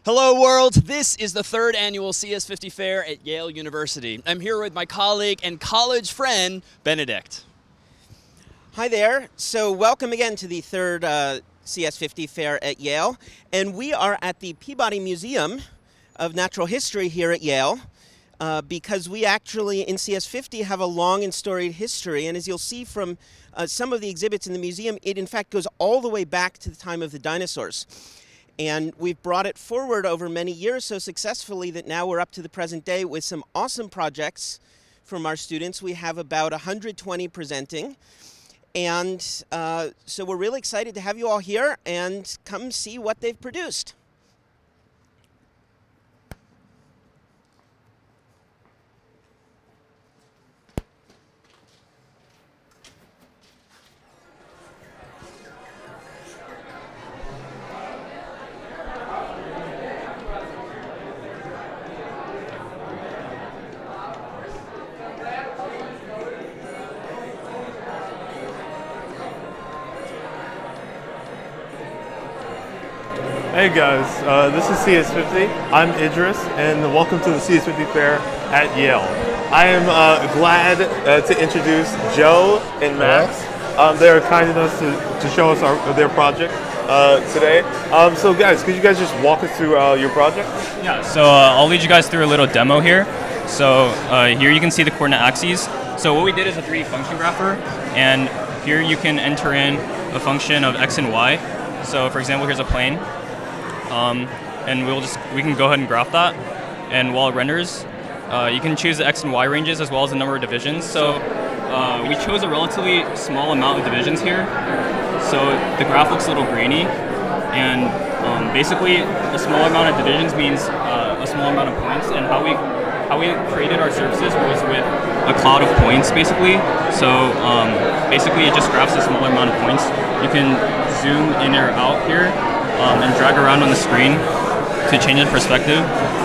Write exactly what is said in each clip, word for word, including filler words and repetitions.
Hello world, this is the third annual C S fifty Fair at Yale University. I'm here with my colleague and college friend, Benedict. Hi there. So welcome again to the third uh, C S fifty Fair at Yale. And we are at the Peabody Museum of Natural History here at Yale uh, because we actually in C S fifty have a long and storied history. And as you'll see from uh, some of the exhibits in the museum, it in fact goes all the way back to the time of the dinosaurs. And we've brought it forward over many years so successfully that now we're up to the present day with some awesome projects from our students. We have about one hundred twenty presenting. And uh, so we're really excited to have you all here and come see what they've produced. Hey guys, uh, this is C S fifty. I'm Idris, and welcome to the C S fifty Fair at Yale. I am uh, glad uh, to introduce Joe and Max. Um, they are kind enough to, to show us our, their project uh, today. Um, so guys, could you guys just walk us through uh, your project? Yeah, so uh, I'll lead you guys through a little demo here. So uh, here you can see the coordinate axes. So what we did is a three D function grapher, and here you can enter in a function of x and y. So for example, here's a plane. Um, and we'll just we can go ahead and graph that, and while it renders, uh, you can choose the x and y ranges as well as the number of divisions. So uh, we chose a relatively small amount of divisions here, so the graph looks a little grainy, and um, basically a small amount of divisions means uh, a small amount of points. And how we how we created our surfaces was with a cloud of points, basically. So um, basically it just graphs a smaller amount of points. You can zoom in or out here. Um, and drag around on the screen to change the perspective.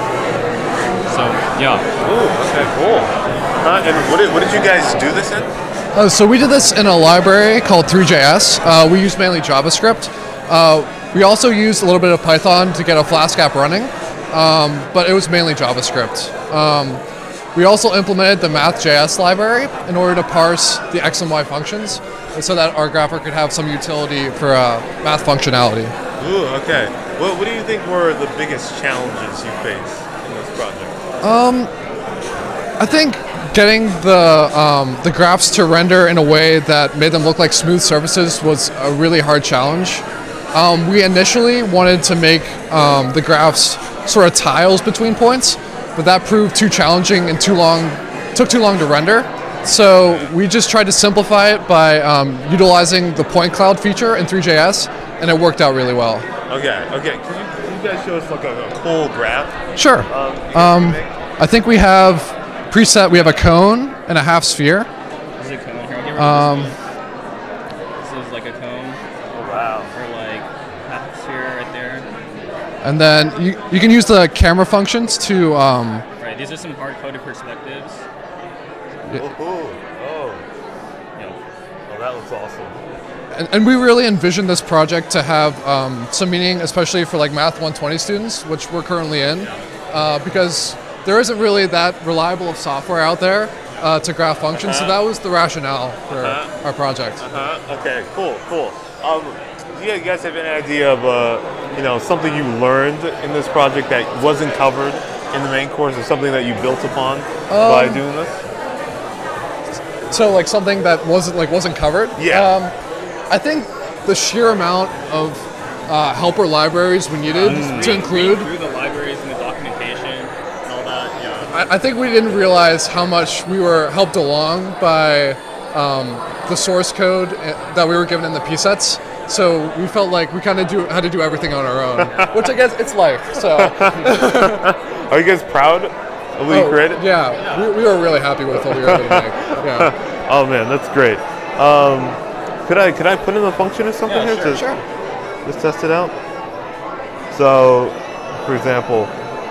So, yeah. Ooh, okay, cool. Uh, and what did, what did you guys do this in? Uh, so we did this in a library called three J S. Uh, we used mainly JavaScript. Uh, we also used a little bit of Python to get a Flask app running, um, but it was mainly JavaScript. Um, we also implemented the Math.js library in order to parse the x and y functions, so that our grapher could have some utility for uh, math functionality. Ooh, okay. What, what do you think were the biggest challenges you faced in this project? Um, I think getting the um, the graphs to render in a way that made them look like smooth surfaces was a really hard challenge. Um, we initially wanted to make um, the graphs sort of tiles between points, but that proved too challenging and too long, took too long to render. So we just tried to simplify it by um, utilizing the point cloud feature in three J S, and it worked out really well. Okay, okay. Can you, can you guys show us like a, a cool graph? Sure. Um, Um, I think we have preset, we have a cone and a half sphere. This is a cone here. I'll get rid Um, of this. This is like a cone, Oh, wow. or like half a sphere right there. And then you, you can use the camera functions to, um, Right, these are some hard-coded perspectives. Oh, oh. Yeah. Oh, that looks awesome. and, and we really envisioned this project to have um, some meaning, especially for like Math one twenty students, which we're currently in, uh, because there isn't really that reliable of software out there uh, to graph functions, Uh-huh. so that was the rationale for Uh-huh. our project. Uh-huh. Okay, cool, cool. Um, do you guys have any idea of, uh, you know, something you learned in this project that wasn't covered in the main course, or something that you built upon by Um, doing this? So like something that wasn't like wasn't covered. Yeah. Um, I think the sheer amount of uh, helper libraries we needed to include. Read through the libraries and the documentation and all that. Yeah. I, I think we didn't realize how much we were helped along by um, the source code that we were given in the P sets. So we felt like we kind of do had to do everything on our own, which I guess it's life. So. Are you guys proud of what you Oh, created? Yeah, we, we were really happy with what we were able to make. Yeah. Oh man, that's great. Um, could I could I put in a function or something Yeah, here sure, to Sure. just test it out? So, for example,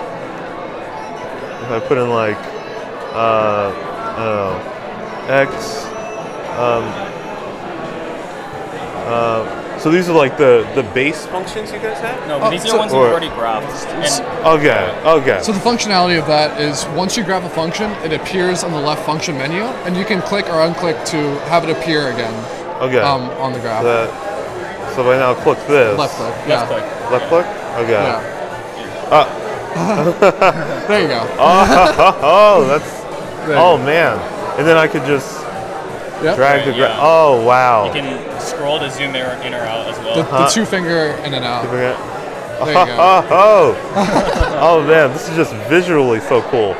if I put in like uh, I don't know, x um, uh, So these are like the, the base functions you guys have? No, Oh, these are so- the ones we've or- already graphed. And Okay, okay. So the functionality of that is once you grab a function, it appears on the left function menu, and you can click or unclick to have it appear again okay. um, on the graph. That, so if I now click this. Left click. Yeah. left click. Left click? Okay. Yeah. Uh, There you go. oh, oh, that's. There you Oh go. man. And then I could just Yep. drag the Right, gra- yeah. Oh wow. You can scroll to zoom in or, in or out as well. The, the two finger in and out. There There you go. Oh, oh man, this is just visually so cool.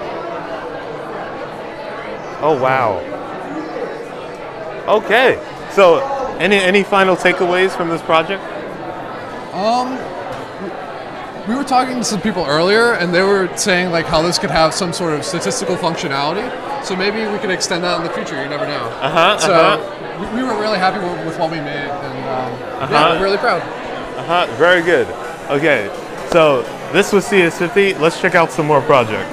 Oh wow. Okay, so any any final takeaways from this project? Um, we were talking to some people earlier, and they were saying like how this could have some sort of statistical functionality. So maybe we could extend that in the future. You never know. Uh huh. So uh-huh. we, we were really happy with, with what we made, and um, yeah, Uh-huh. we're really proud. Uh huh. Very good. Okay, so this was C S fifty. Let's check out some more projects.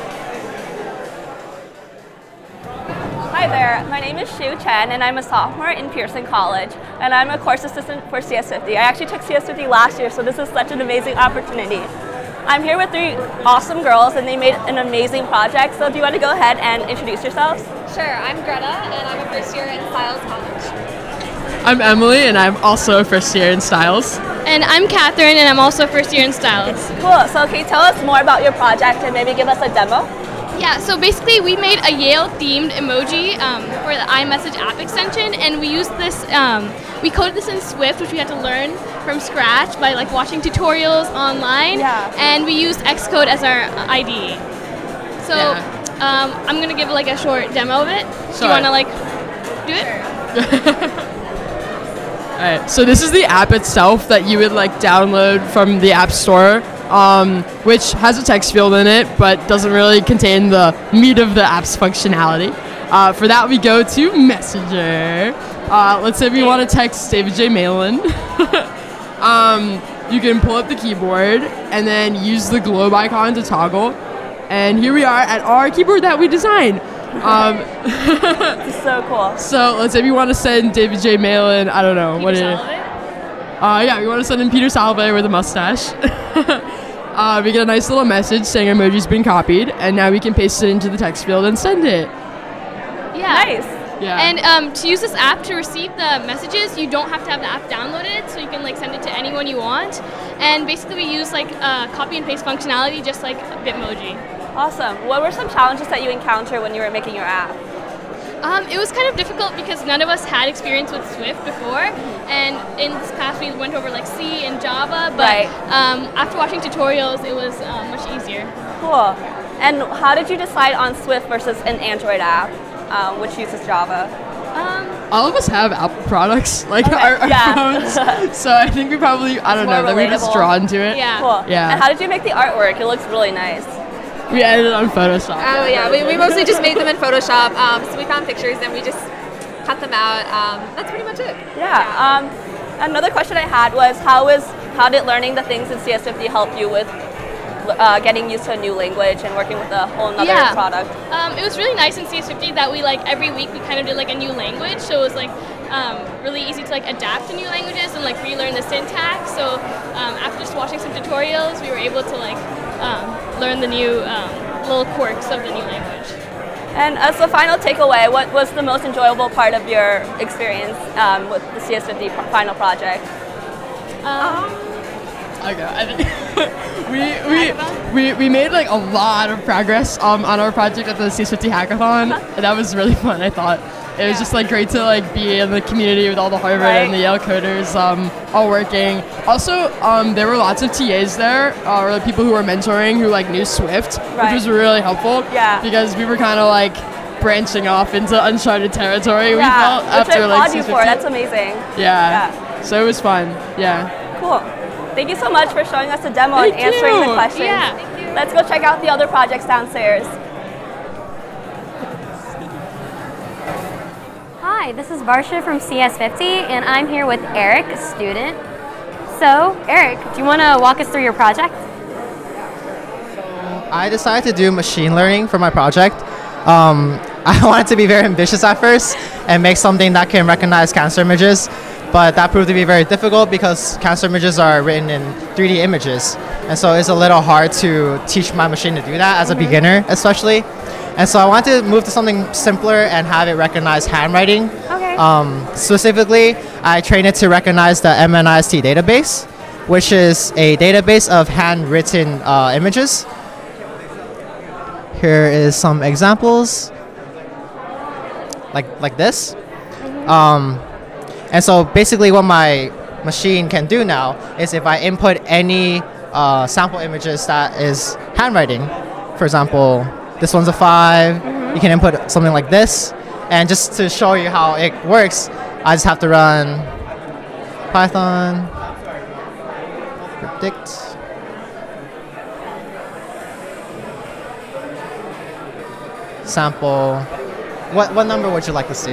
Hi there, my name is Shu Chen and I'm a sophomore in Pearson College and I'm a course assistant for C S fifty. I actually took C S fifty last year, so this is such an amazing opportunity. I'm here with three awesome girls and they made an amazing project, so do you want to go ahead and introduce yourselves? Sure, I'm Greta and I'm a first year in Styles College. I'm Emily, and I'm also a first year in Styles. And I'm Catherine and I'm also first year in Styles. Cool, so can you tell us more about your project and maybe give us a demo? Yeah, so basically we made a Yale-themed emoji um, for the iMessage app extension, and we used this, um, we coded this in Swift, which we had to learn from scratch by like watching tutorials online, Yeah. and we used Xcode as our I D E. So Yeah. um, I'm gonna give like a short demo of it. Do you Sure. wanna like do it? Alright, so this is the app itself that you would like download from the App Store, um, which has a text field in it, but doesn't really contain the meat of the app's functionality. Uh, for that, we go to Messenger. Uh, let's say we want to text David J. Malin. um, you can pull up the keyboard and then use the globe icon to toggle. And here we are at our keyboard that we designed. Um, This is so cool. so let's say we want to send David J. Malin, I don't know, what Peter it Salovey? Uh, yeah, we want to send in Peter Salve with a mustache. uh, we get a nice little message saying our emoji's been copied, and now we can paste it into the text field and send it. Yeah. Nice. Yeah. And um, to use this app to receive the messages, you don't have to have the app downloaded, so you can like send it to anyone you want. And basically, we use like uh, copy and paste functionality, just like Bitmoji. Awesome. What were some challenges that you encountered when you were making your app? Um, it was kind of difficult because none of us had experience with Swift before, and in this class we went over like C and Java. But Right. um, after watching tutorials, it was uh, much easier. Cool. And how did you decide on Swift versus an Android app, um, which uses Java? Um, All of us have Apple products, like Okay, our, our yeah. phones. So I think we probably, I don't more know, that we're just relatable. drawn to it. yeah. Cool. Yeah. And how did you make the artwork? It looks really nice. We edited on Photoshop. Oh yeah, we, we mostly just made them in Photoshop. Um, so we found pictures and we just cut them out. Um, that's pretty much it. Yeah. Um, another question I had was how is how did learning the things in C S fifty help you with uh, getting used to a new language and working with a whole nother Yeah. product? Um, it was really nice in C S fifty that we like every week we kind of did like a new language, so it was like um, really easy to like adapt to new languages and like relearn the syntax. So um, after just watching some tutorials, we were able to like um, learn the new um, little quirks of the new language. And as the final takeaway, what was the most enjoyable part of your experience um, with the C S fifty pro- final project? Um, Okay, I think we, we, we, we made like a lot of progress um, on our project at the C S fifty hackathon, and that was really fun. I thought it was just like great to like be in the community with all the Harvard and the Yale coders um, all working. Also, um, there were lots of T As there, uh, or people who were mentoring who like knew Swift, Right. which was really helpful. Yeah. Because we were kind of like branching off into uncharted territory. we Yeah, felt which after I like applaud you C S for. fifty. That's amazing. Yeah. Yeah. So it was fun. Yeah. Cool. Thank you so much for showing us the demo Thank and answering you. the questions. Yeah, thank you. Let's go check out the other projects downstairs. Hi, this is Barsha from C S fifty, and I'm here with Eric, a student. So, Eric, do you want to walk us through your project? I decided to do machine learning for my project. Um, I wanted to be very ambitious at first and make something that can recognize cancer images. but that proved to be very difficult because cancer images are written in three D images. And so it's a little hard to teach my machine to do that as a beginner, especially. And so I wanted to move to something simpler and have it recognize handwriting. Okay. Um, specifically, I trained it to recognize the M N I S T database, which is a database of handwritten uh, images. Here is some examples, like like this. Um, and so basically what my machine can do now is if I input any uh, sample images that is handwriting, for example, this one's a five, you can input something like this. And just to show you how it works, I just have to run Python, predict. Sample. What what number would you like to see?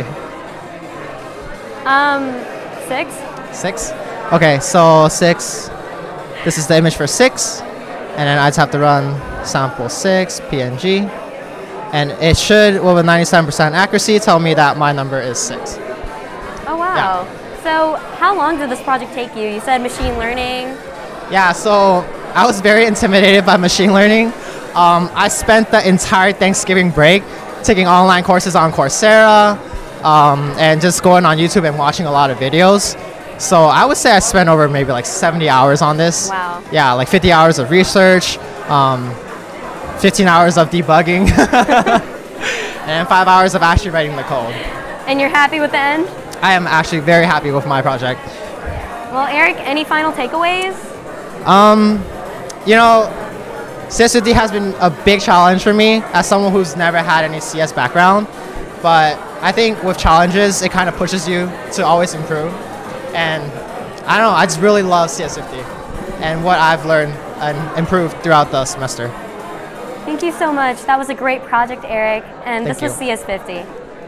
Um, six. Six? Okay, so six. This is the image for six. And then I just have to run sample six, P N G. And it should, well, with ninety-seven percent accuracy, tell me that my number is six. Oh, wow. So how long did this project take you? You said machine learning. Yeah, so I was very intimidated by machine learning. Um, I spent the entire Thanksgiving break taking online courses on Coursera um, and just going on YouTube and watching a lot of videos. So I would say I spent over maybe like seventy hours on this. Wow. Yeah, like fifty hours of research, um, fifteen hours of debugging, and five hours of actually writing the code. And you're happy with the end? I am actually very happy with my project. Well, Eric, any final takeaways? Um, you know, C S fifty has been a big challenge for me as someone who's never had any C S background. But I think with challenges, it kind of pushes you to always improve. And I don't know, I just really love C S fifty and what I've learned and improved throughout the semester. Thank you so much. That was a great project, Eric. And Thank this was you. C S fifty.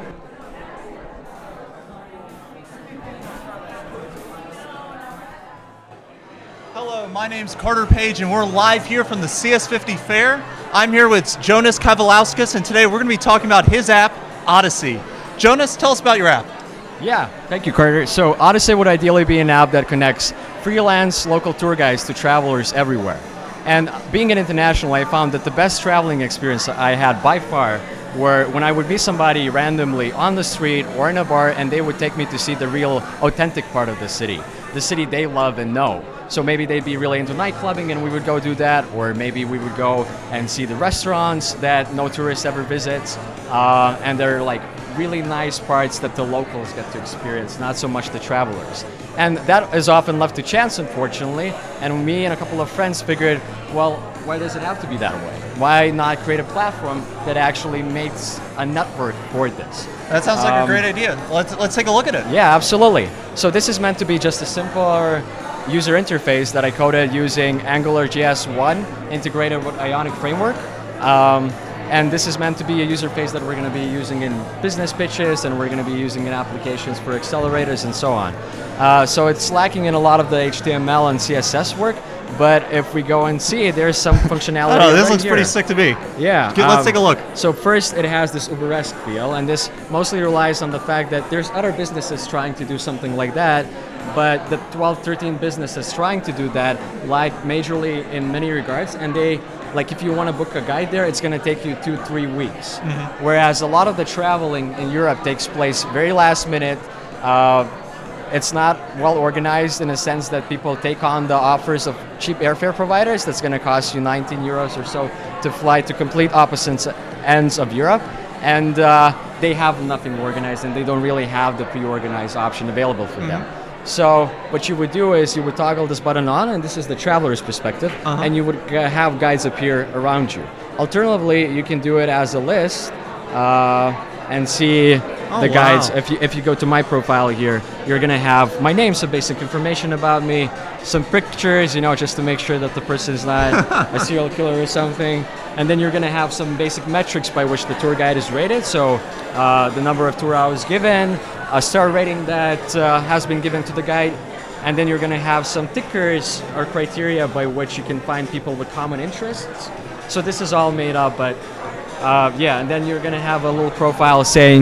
Hello, my name's Carter Page, and we're live here from the C S fifty Fair. I'm here with Jonas Kavalauskas, and today we're going to be talking about his app, Odyssey. Jonas, tell us about your app. Yeah, thank you, Carter. So Odyssey would ideally be an app that connects freelance local tour guides to travelers everywhere. And being an international, I found that the best traveling experience I had by far were when I would meet somebody randomly on the street or in a bar, and they would take me to see the real authentic part of the city, the city they love and know. So maybe they'd be really into nightclubbing and we would go do that, or maybe we would go and see the restaurants that no tourist ever visits, uh, and they're like really nice parts that the locals get to experience, not so much the travelers. And that is often left to chance, unfortunately, and me and a couple of friends figured, well, why does it have to be that way? Why not create a platform that actually makes a network for this? That sounds like Um, a great idea. Let's, let's take a look at it. Yeah, absolutely. So this is meant to be just a simple user interface that I coded using Angular J S one integrated with Ionic Framework. Um, and this is meant to be a user interface that we're going to be using in business pitches, and we're going to be using in applications for accelerators and so on. Uh, so it's lacking in a lot of the H T M L and C S S work, but if we go and see, there's some functionality. Oh, this right looks here. pretty sick to me. Yeah. Good, let's take a look. So first, it has this Uber-esque feel, and this mostly relies on the fact that there's other businesses trying to do something like that, but the twelve, thirteen businesses trying to do that like majorly in many regards, and they, like if you want to book a guide there, it's going to take you two, three weeks. Mm-hmm. Whereas a lot of the traveling in Europe takes place very last minute. Uh, It's not well organized in a sense that people take on the offers of cheap airfare providers that's going to cost you nineteen euros or so to fly to complete opposite ends of Europe. And uh, they have nothing organized, and they don't really have the pre-organized option available for them. So what you would do is you would toggle this button on, and this is the traveler's perspective, Uh-huh. and you would uh, have guides appear around you. Alternatively, you can do it as a list uh, and see Oh, the guides. wow. If you if you go to my profile here, you're gonna have my name, some basic information about me, some pictures, you know, just to make sure that the person is not a serial killer or something. And then you're gonna have some basic metrics by which the tour guide is rated. So uh, the number of tour hours given, a star rating that uh, has been given to the guide, and then you're gonna have some tickers or criteria by which you can find people with common interests. So this is all made up, but uh, yeah, and then you're gonna have a little profile saying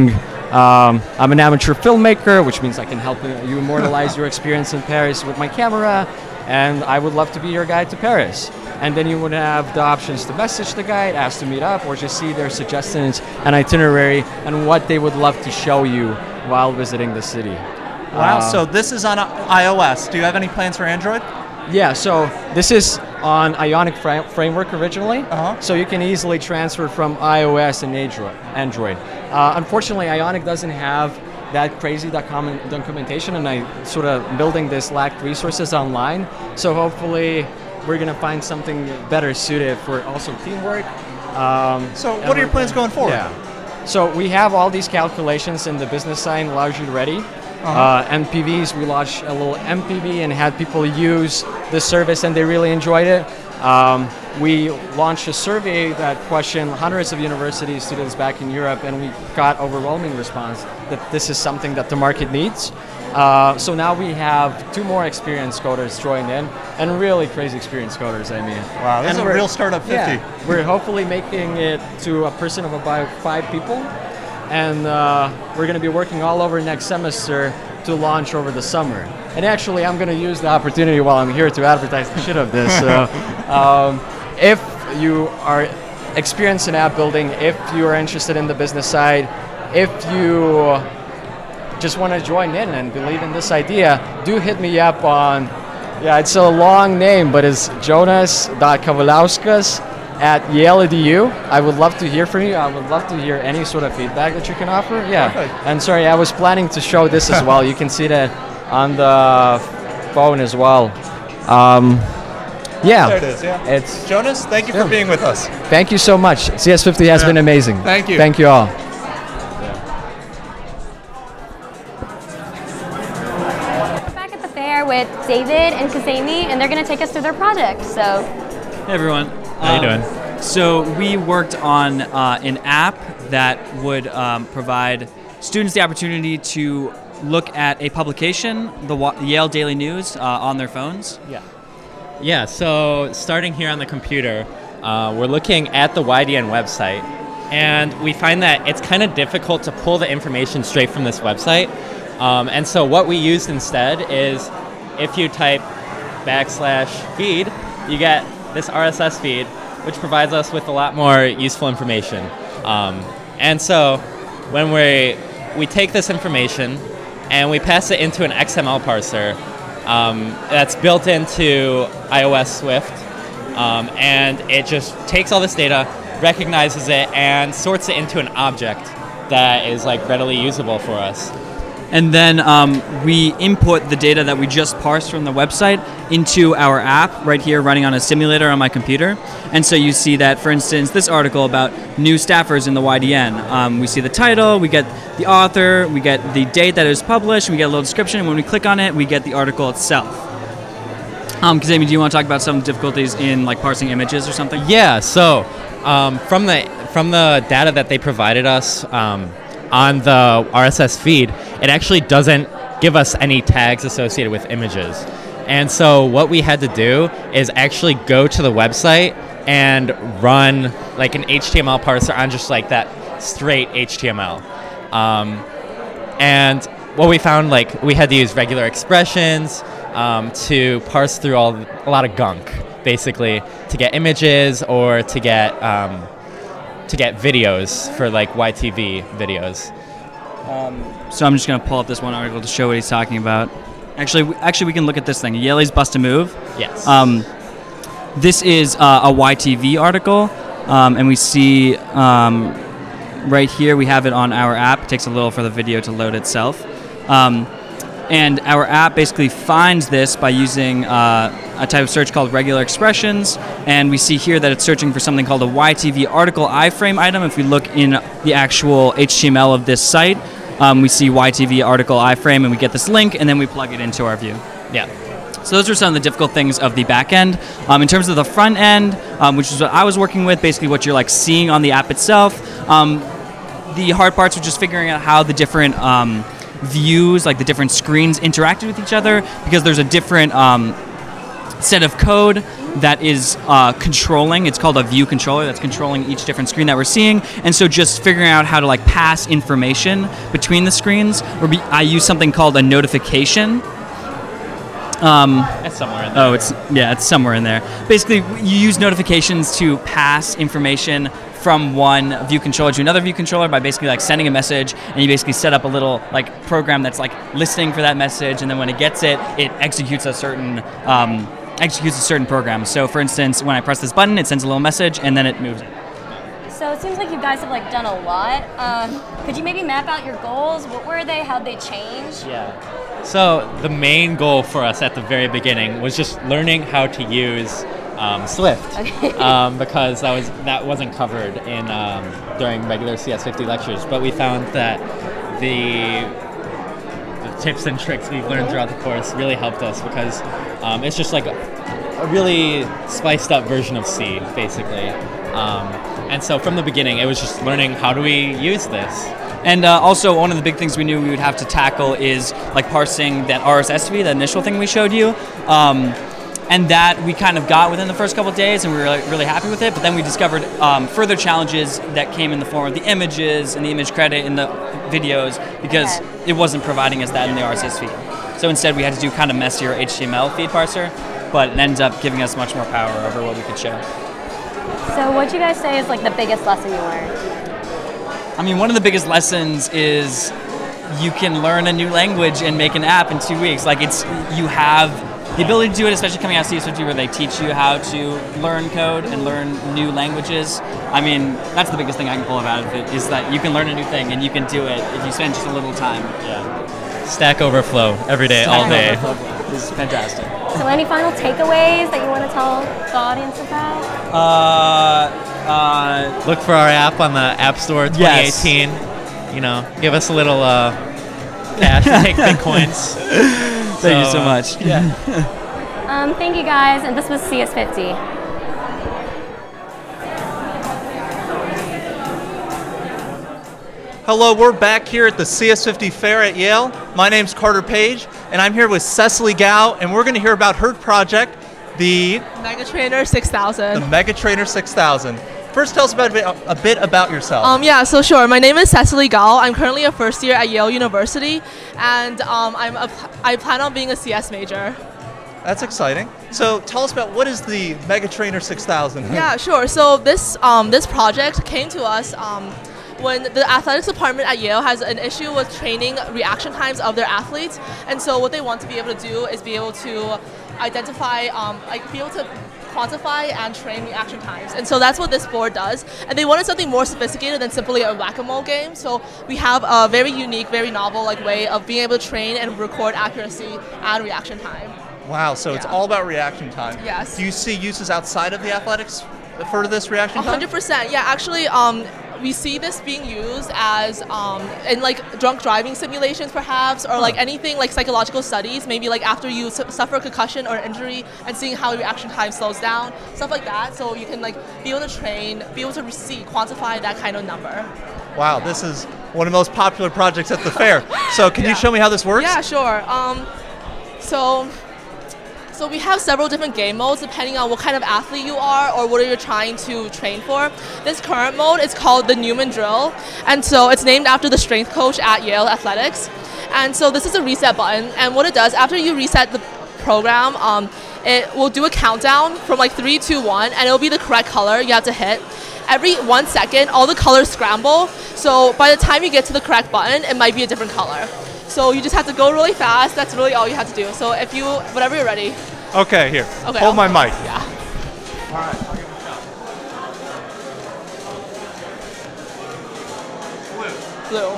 Um, I'm an amateur filmmaker, which means I can help you immortalize your experience in Paris with my camera, and I would love to be your guide to Paris. And then you would have the options to message the guide, ask to meet up, or just see their suggestions and itinerary and what they would love to show you while visiting the city. Wow, Uh, so this is on iOS. Do you have any plans for Android? Yeah, so this is on Ionic fra- framework originally, Uh-huh. so you can easily transfer from iOS and Android. Android. Uh, unfortunately, Ionic doesn't have that crazy document- documentation, and I sort of building this lacked resources online. So hopefully, we're gonna find something better suited for also teamwork. Um, So and what are your we're plans gonna- going forward? Yeah. So we have all these calculations in the business side largely ready. Uh-huh. Uh, M P Vs, we launched a little M P V and had people use the service, and they really enjoyed it. Um, we launched a survey that questioned hundreds of university students back in Europe, and we got overwhelming response that this is something that the market needs. Uh, so now we have two more experienced coders joined in, and really crazy experienced coders, I mean. Wow, this And is a we're- real startup fifty. Yeah, we're hopefully making it to a person of about five people, and uh, we're going to be working all over next semester to launch over the summer. And actually, I'm going to use the opportunity while I'm here to advertise the shit of this. So, um, if you are experienced in app building, if you are interested in the business side, if you just want to join in and believe in this idea, do hit me up on, yeah, it's a long name, but it's jonas dot kavalauskas at Yale dot E D U. I would love to hear from you. I would love to hear any sort of feedback that you can offer. Yeah. Perfect. And sorry, I was planning to show this as well. You can see that on the phone as well. Um, yeah. There it is, yeah. It's Jonas, thank you Yeah. for being with us. Thank you so much. C S fifty has Yeah. been amazing. Thank you. Thank you all. Back at the fair with David and Kazemi, and they're going to take us through their project. So, Hey everyone. How you Um, So we worked on uh, an app that would um, provide students the opportunity to look at a publication, the Wa- Yale Daily News, uh, on their phones. Yeah. Yeah, so starting here on the computer, uh, we're looking at the Y D N website, and we find that it's kind of difficult to pull the information straight from this website. Um, and so what we used instead is if you type backslash feed, you get this R S S feed, which provides us with a lot more useful information. Um, and so when we we take this information and we pass it into an X M L parser um, that's built into iOS Swift, um, and it just takes all this data, recognizes it, and sorts it into an object that is like readily usable for us. And then um, we input the data that we just parsed from the website into our app right here running on a simulator on my computer. And so you see that, for instance, this article about new staffers in the Y D N. Um, we see the title, we get the author, we get the date that it was published, we get a little description, and when we click on it, we get the article itself. Um, Kazemi, do you want to talk about some difficulties in like parsing images or something? Yeah, so um, from the from the data that they provided us um, on the R S S feed, it actually doesn't give us any tags associated with images. And so what we had to do is actually go to the website and run like an H T M L parser on just like that straight H T M L. Um, and what we found, like we had to use regular expressions um, to parse through all a lot of gunk, basically, to get images or to get um, to get videos for like Y T V videos. Um, so I'm just going to pull up this one article to show what he's talking about. Actually, we, actually, we can look at this thing. Yale's Bust a Move. Yes. Um, this is uh, a Y T V article, um, and we see um, right here we have it on our app. It takes a little for the video to load itself. Um, and our app basically finds this by using uh, a type of search called regular expressions, and we see here that it's searching for something called a Y T V article iframe item. If we look in the actual H T M L of this site, um, we see Y T V article iframe, and we get this link, and then we plug it into our view. Yeah. So those are some of the difficult things of the back end. Um, in terms of the front end, um, which is what I was working with, basically what you're like seeing on the app itself, um, the hard parts were just figuring out how the different um, views, like the different screens interacted with each other, because there's a different um, set of code that is uh, controlling. It's called a view controller that's controlling each different screen that we're seeing. And so just figuring out how to like pass information between the screens. Or be, I use something called a notification. Um, it's somewhere in there. Oh, it's yeah, it's somewhere in there. Basically, you use notifications to pass information from one view controller to another view controller by basically like sending a message, and you basically set up a little like program that's like listening for that message, and then when it gets it, it executes a certain um, executes a certain program. So, for instance, when I press this button, it sends a little message, and then it moves it. So it seems like you guys have like done a lot. Um, could you maybe map out your goals? What were they? How'd they change? Yeah. So the main goal for us at the very beginning was just learning how to use um, Swift, Okay. um, because that was that wasn't covered in um, during regular C S fifty lectures. But we found that the the tips and tricks we've learned throughout the course really helped us because um, it's just like a, a really spiced up version of C, basically. Um, and so from the beginning, it was just learning how do we use this. And uh, also, one of the big things we knew we would have to tackle is like parsing that R S S V, that initial thing we showed you. Um, and that we kind of got within the first couple of days, and we were really, really happy with it. But then we discovered um, further challenges that came in the form of the images and the image credit in the videos because Okay. it wasn't providing us that in the R S S feed. So instead, we had to do kind of messier H T M L feed parser, but it ends up giving us much more power over what we could show. So what'd you guys say is like the biggest lesson you learned? I mean, one of the biggest lessons is you can learn a new language and make an app in two weeks. Like, it's you have the ability to do it, especially coming out of C S fifty, where they teach you how to learn code and learn new languages. I mean, that's the biggest thing I can pull out of it, is that you can learn a new thing and you can do it if you spend just a little time. Yeah. Stack Overflow every day, Stack all day. Overflow is fantastic. So any final takeaways that you want to tell the audience about? Uh, uh, Look for our app on the App Store twenty eighteen. Yes. You know, give us a little uh, cash to take bitcoins. Thank you so much. Yeah. Um, thank you guys, and this was C S fifty. Hello, we're back here at the C S fifty Fair at Yale. My name's Carter Page, and I'm here with Cecily Gao, and we're going to hear about her project, the Megatrainer six thousand. the Megatrainer six thousand. First, tell us about a bit, a bit about yourself. Um, yeah, so sure. My name is Cecily Gao. I'm currently a first year at Yale University, and um, I'm a, I plan on being a C S major. That's exciting. So tell us about what is the Megatrainer six thousand? Yeah, sure. So this um, this project came to us um, when the athletics department at Yale has an issue with training reaction times of their athletes, and so what they want to be able to do is be able to identify, um, like be able to quantify and train reaction times. And so that's what this board does. And they wanted something more sophisticated than simply a whack-a-mole game. So we have a very unique, very novel like way of being able to train and record accuracy and reaction time. Wow, so it's all about reaction time. Yes. Do you see uses outside of the athletics for this reaction time? one hundred percent. Yeah, actually, um, we see this being used as um, in like drunk driving simulations, perhaps, or like anything like psychological studies. Maybe like after you su- suffer a concussion or injury, and seeing how your reaction time slows down, stuff like that. So you can like be able to train, be able to see, quantify that kind of number. Wow, this is one of the most popular projects at the fair. So can Yeah. you show me how this works? Yeah, sure. Um, so. So we have several different game modes depending on what kind of athlete you are or what you're trying to train for. This current mode is called the Newman Drill, and so it's named after the strength coach at Yale Athletics. And so this is a reset button, and what it does, after you reset the program, um, it will do a countdown from like three, two, one, and it'll be the correct color you have to hit. Every one second, all the colors scramble, so by the time you get to the correct button, it might be a different color. So you just have to go really fast. That's really all you have to do. So if you, whenever you're ready. Okay, here. Okay, Hold I'll- my mic. Yeah. All right. Blue.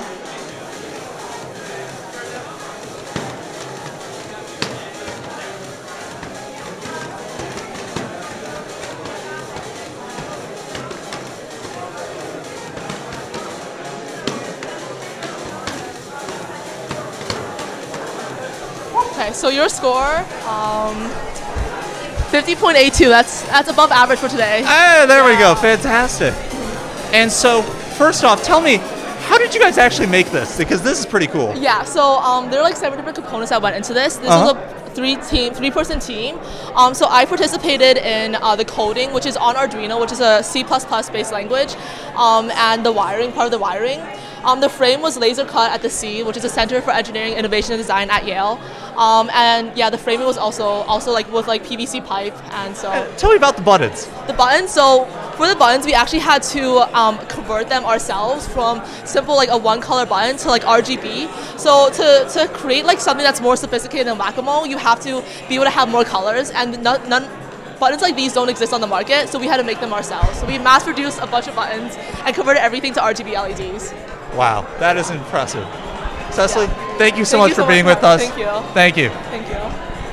Okay, so your score, um, fifty point eight two. That's that's above average for today. Ah, there we go. Fantastic. And so, first off, tell me, how did you guys actually make this? Because this is pretty cool. Yeah, so um, there are like seven different components that went into this. This Uh-huh. was a three team, three-person team. Um, so I participated in uh, the coding, which is on Arduino, which is a C plus plus based language, um, and the wiring, part of the wiring. Um, the frame was laser cut at the C, which is the Center for Engineering, Innovation, and Design at Yale. Um, and yeah, the framing was also also like with like P V C pipe, and so. Uh, tell me about the buttons. The buttons. So for the buttons, we actually had to um, convert them ourselves from simple like a one-color button to like R G B. So to to create like something that's more sophisticated than whack-a-mole, you have to be able to have more colors, and none. none buttons like these don't exist on the market, so we had to make them ourselves. So we mass-produced a bunch of buttons and converted everything to R G B L E Ds. Wow, that is impressive. Cecily, Yeah. thank you so Thank much you for so being much, with us. Thank you. Thank you. Thank you.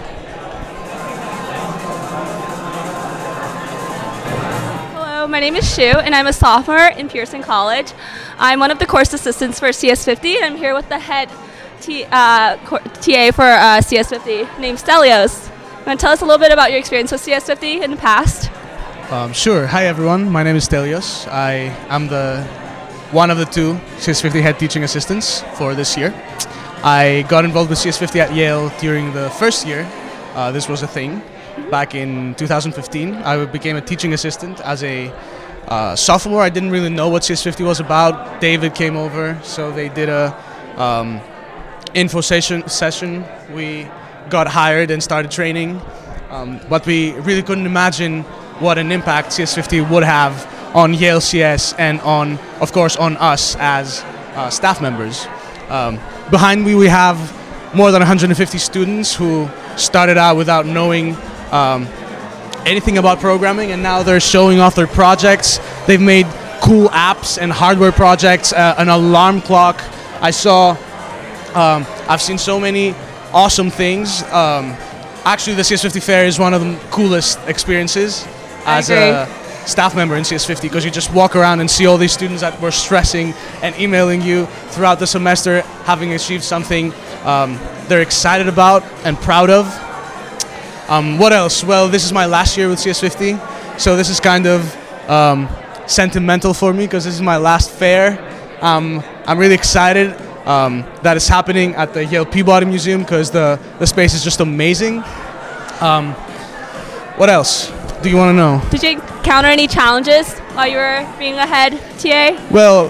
Hello, my name is Shu, and I'm a sophomore in Pearson College. I'm one of the course assistants for C S fifty, and I'm here with the head T, uh, cor- T A for uh, C S fifty, named Stelios. You want to tell us a little bit about your experience with C S fifty in the past? Um, sure. Hi everyone. My name is Stelios. I am the one of the two C S fifty head teaching assistants for this year. I got involved with C S fifty at Yale during the first year. Uh, this was a thing. Back in two thousand fifteen, I became a teaching assistant as a uh, sophomore. I didn't really know what C S fifty was about. David came over, so they did a um, info session. Session. We got hired and started training, um, but we really couldn't imagine what an impact C S fifty would have on Yale C S and on, of course, on us as uh, staff members. Um, behind me, we have more than one hundred fifty students who started out without knowing um, anything about programming, and now they're showing off their projects. They've made cool apps and hardware projects, uh, an alarm clock. I saw, um, I've seen so many awesome things. Um, actually, the C S fifty Fair is one of the coolest experiences as a staff member in C S fifty, because you just walk around and see all these students that were stressing and emailing you throughout the semester, having achieved something um, they're excited about and proud of. Um, what else? Well, this is my last year with C S fifty, so this is kind of um, sentimental for me because this is my last fair. Um, I'm really excited um, that it's happening at the Yale Peabody Museum because the, the space is just amazing. Um, what else do you want to know? Did you encounter any challenges while you were being a head T A? Well,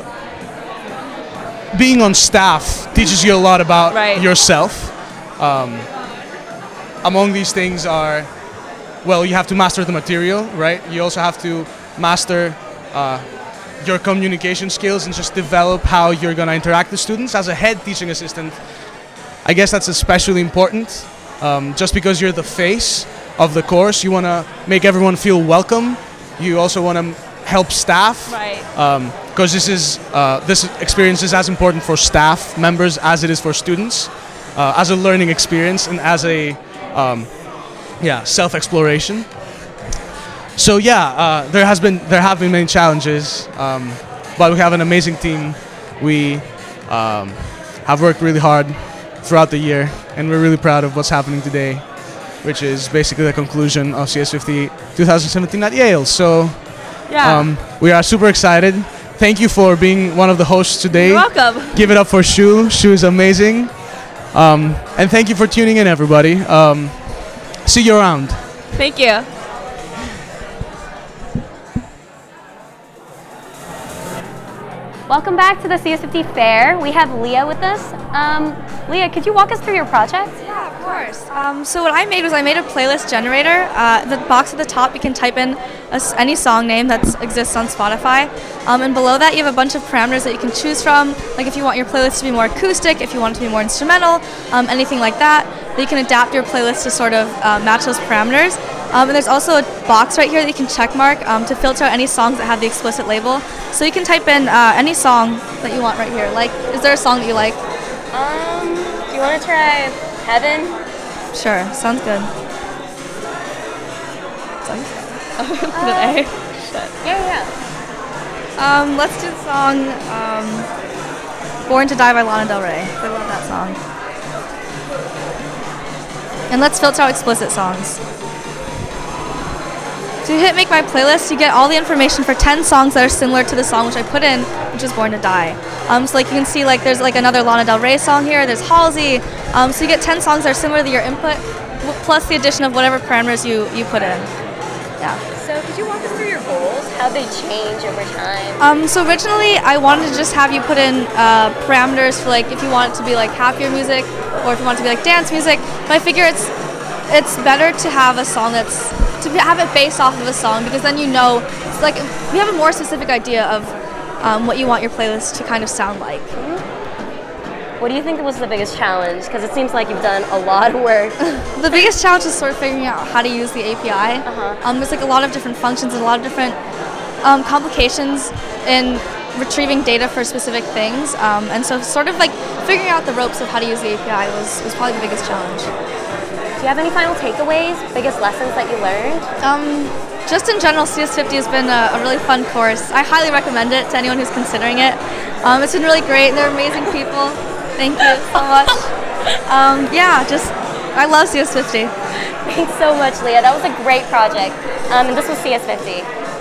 being on staff teaches you a lot about Right. yourself. Um, among these things are, well, you have to master the material, right? You also have to master uh, your communication skills and just develop how you're going to interact with students. As a head teaching assistant, I guess that's especially important. Um, just because you're the face of the course, you want to make everyone feel welcome. You also want to help staff, Right. because this is uh, this experience is as important for staff members as it is for students, uh, as a learning experience and as a um, yeah self-exploration. So yeah, uh, there has been there have been many challenges, um, but we have an amazing team. We um, have worked really hard throughout the year, and we're really proud of what's happening today, which is basically the conclusion of C S fifty twenty seventeen at Yale. So Yeah. um, we are super excited. Thank you for being one of the hosts today. You're welcome. Give it up for Shu. Shu is amazing. Um, and thank you for tuning in, everybody. Um, see you around. Thank you. Welcome back to the C S fifty Fair. We have Leah with us. Um, Leah, could you walk us through your project? Yeah, of course. Um, so what I made was I made a playlist generator. Uh, the box at the top, you can type in a s any song name that exists on Spotify. Um, and below that, you have a bunch of parameters that you can choose from. Like if you want your playlist to be more acoustic, if you want it to be more instrumental, um, anything like that. That you can adapt your playlist to sort of uh, match those parameters. Um, and there's also a box right here that you can check mark um, to filter out any songs that have the explicit label. So you can type in uh, any song that you want right here. Like, is there a song that you like? Um, do you want to try Heaven? Sure, sounds good. Sounds good. Put an A. Shit. Yeah, yeah. Um, let's do the song um, Born to Die by Lana Del Rey. I love that song. And let's filter out explicit songs. So you hit make my playlist, you get all the information for ten songs that are similar to the song which I put in, which is Born to Die. Um, so like you can see like there's like another Lana Del Rey song here, there's Halsey. Um, so you get ten songs that are similar to your input. plus the addition of whatever parameters you, you put in. Yeah. So could you walk us through your goals? How they change over time? Um, so originally I wanted to just have you put in uh, parameters for like if you want it to be like happier music or if you want it to be like dance music. But I figure it's it's better to have a song that's to be, have it based off of a song because then you know it's like you have a more specific idea of um, what you want your playlist to kind of sound like. What do you think was the biggest challenge? Because it seems like you've done a lot of work. The biggest challenge is sort of figuring out how to use the A P I. Uh-huh. Um, there's like a lot of different functions and a lot of different um, complications in retrieving data for specific things. Um, and so sort of like figuring out the ropes of how to use the A P I was, was probably the biggest challenge. Do you have any final takeaways, biggest lessons that you learned? Um, just in general, C S fifty has been a, a really fun course. I highly recommend it to anyone who's considering it. Um, it's been really great. They're amazing people. Thank you so much. Um, yeah, just, I love C S fifty. Thanks so much, Leah. That was a great project. Um, and this was C S fifty.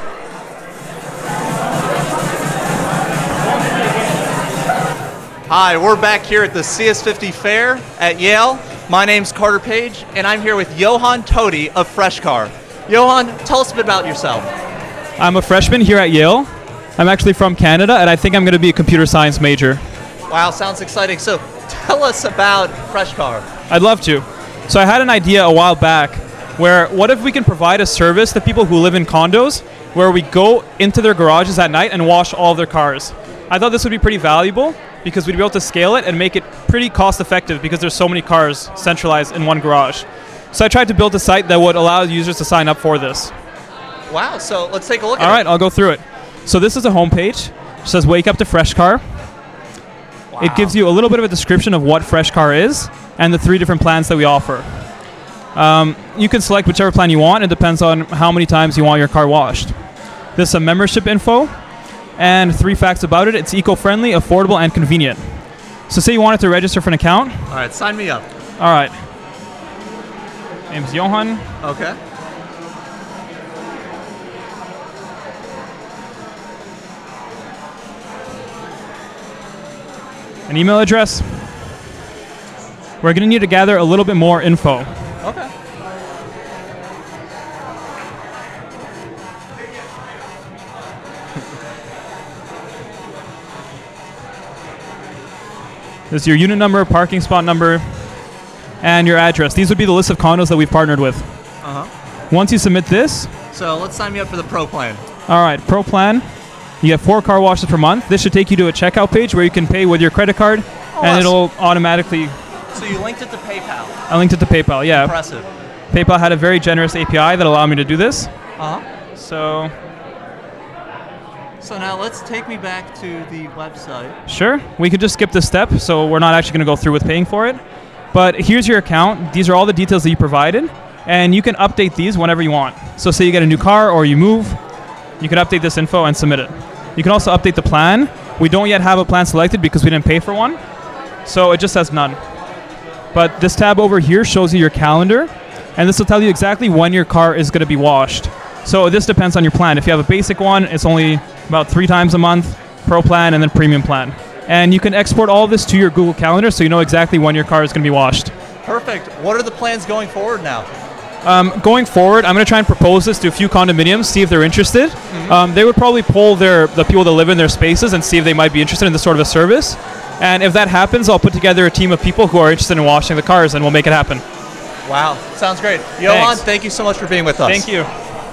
Hi, we're back here at the C S fifty Fair at Yale. My name's Carter Page, and I'm here with Johan Todi of FreshCar. Johan, tell us a bit about yourself. I'm a freshman here at Yale. I'm actually from Canada, and I think I'm going to be a computer science major. Wow, sounds exciting. So tell us about FreshCar. I'd love to. So I had an idea a while back where what if we can provide a service to people who live in condos where we go into their garages at night and wash all of their cars. I thought this would be pretty valuable because we'd be able to scale it and make it pretty cost effective because there's so many cars centralized in one garage. So I tried to build a site that would allow users to sign up for this. Wow, so let's take a look at All it. right, I'll go through it. So this is a homepage. It says Wake Up to FreshCar. Wow. It gives you a little bit of a description of what FreshCar is and the three different plans that we offer. Um, you can select whichever plan you want. It depends on how many times you want your car washed. There's some membership info and three facts about it. It's eco-friendly, affordable, and convenient. So say you wanted to register for an account. All right, sign me up. All right. Name's Johan. Okay. An email address. We're going to need to gather a little bit more info. Okay. This is your unit number, parking spot number, and your address. These would be the list of condos that we've partnered with. Uh-huh. Once you submit this, So let's sign me up for the pro plan. all right, pro plan, you get four car washes per month. This should take you to a checkout page where you can pay with your credit card, Oh, and awesome. it'll automatically, So you linked it to PayPal. I linked it to PayPal, yeah. Impressive. PayPal had a very generous A P I that allowed me to do this. Uh-huh. So, So now let's take me back to the website. sure, we could just skip this step, so we're not actually going to go through with paying for it. But here's your account. These are all the details that you provided, and you can update these whenever you want. So say you get a new car or you move, you can update this info and submit it. You can also update the plan. We don't yet have a plan selected because we didn't pay for one, so it just says none. But this tab over here shows you your calendar, and this will tell you exactly when your car is going to be washed. So this depends on your plan. If you have a basic one, it's only about three times a month, pro plan, and then premium plan. And you can export all of this to your Google Calendar so you know exactly when your car is going to be washed. Perfect. What are the plans going forward now? Um, going forward, I'm going to try and propose this to a few condominiums, see if they're interested. Mm-hmm. Um, they would probably poll their the people that live in their spaces and see if they might be interested in this sort of a service. And if that happens, I'll put together a team of people who are interested in washing the cars, and we'll make it happen. Wow, sounds great. Johan, Thanks. thank you so much for being with us. Thank you.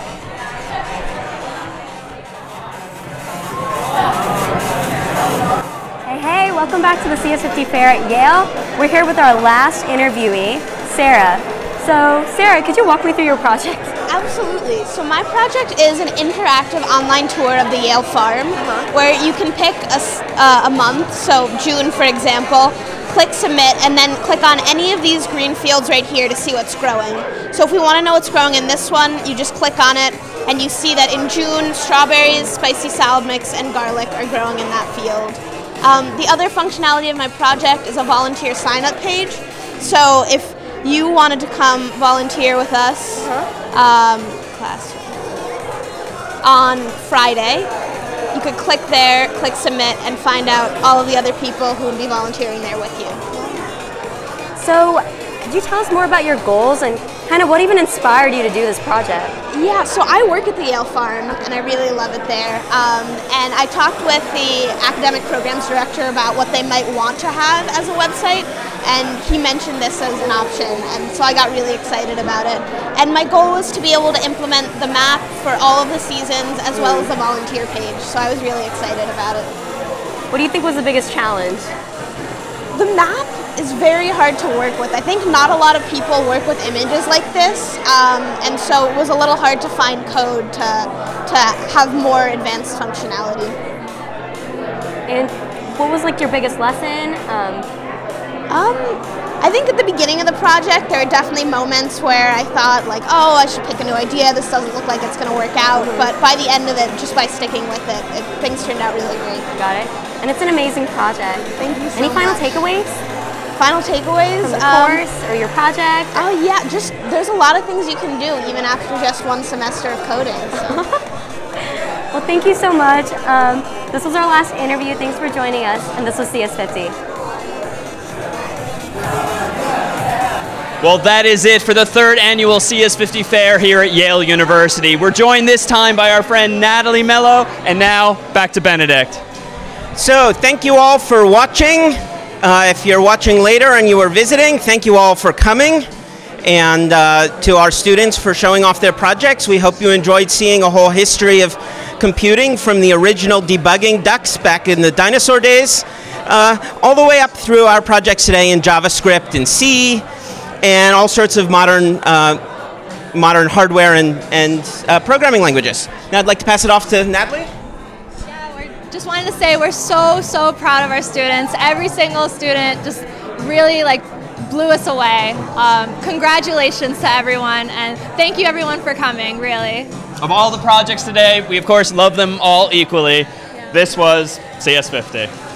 Hey, hey, welcome back to the C S fifty Fair at Yale. We're here with our last interviewee, Sarah. So, Sarah, could you walk me through your project? Absolutely. So my project is an interactive online tour of the Yale Farm, uh-huh. where you can pick a, s- uh, a month, so June for example, click submit, and then click on any of these green fields right here to see what's growing. So if we want to know what's growing in this one, you just click on it, and you see that in June, strawberries, spicy salad mix, and garlic are growing in that field. Um, the other functionality of my project is a volunteer sign-up page. So if you wanted to come volunteer with us um, class on Friday, you could click there, click submit, and find out all of the other people who would be volunteering there with you. So, could you tell us more about your goals and kind of what even inspired you to do this project? Yeah, so I work at the Yale Farm, and I really love it there. Um, and I talked with the academic programs director about what they might want to have as a website, and he mentioned this as an option, and so I got really excited about it. And my goal was to be able to implement the map for all of the seasons as well as the volunteer page, so I was really excited about it. What do you think was the biggest challenge? The map is very hard to work with. I think not a lot of people work with images like this, um, and so it was a little hard to find code to, to have more advanced functionality. And what was like your biggest lesson? Um, um, I think at the beginning of the project there were definitely moments where I thought like, oh, I should pick a new idea, this doesn't look like it's going to work out, but by the end of it, just by sticking with it, it things turned out really great. Got it. And it's an amazing project. Thank you so Any final much. takeaways? Final takeaways? From the um, course or your project? Oh yeah, just there's a lot of things you can do even after just one semester of coding. So. Well, thank you so much. Um, this was our last interview. Thanks for joining us, and this was C S fifty. Well, that is it for the third annual C S fifty Fair here at Yale University. We're joined this time by our friend Natalie Mello, and now back to Benedict. So, thank you all for watching. Uh, if you're watching later and you are visiting, thank you all for coming. And uh, to our students for showing off their projects. We hope you enjoyed seeing a whole history of computing from the original debugging ducks back in the dinosaur days, uh, all the way up through our projects today in JavaScript and C, and all sorts of modern uh, modern hardware and, and uh, programming languages. Now I'd like to pass it off to Natalie. Just wanted to say we're so, so proud of our students. Every single student just really like blew us away. Um, congratulations to everyone, and thank you everyone for coming, really. Of all the projects today, we of course love them all equally. Yeah. This was C S fifty.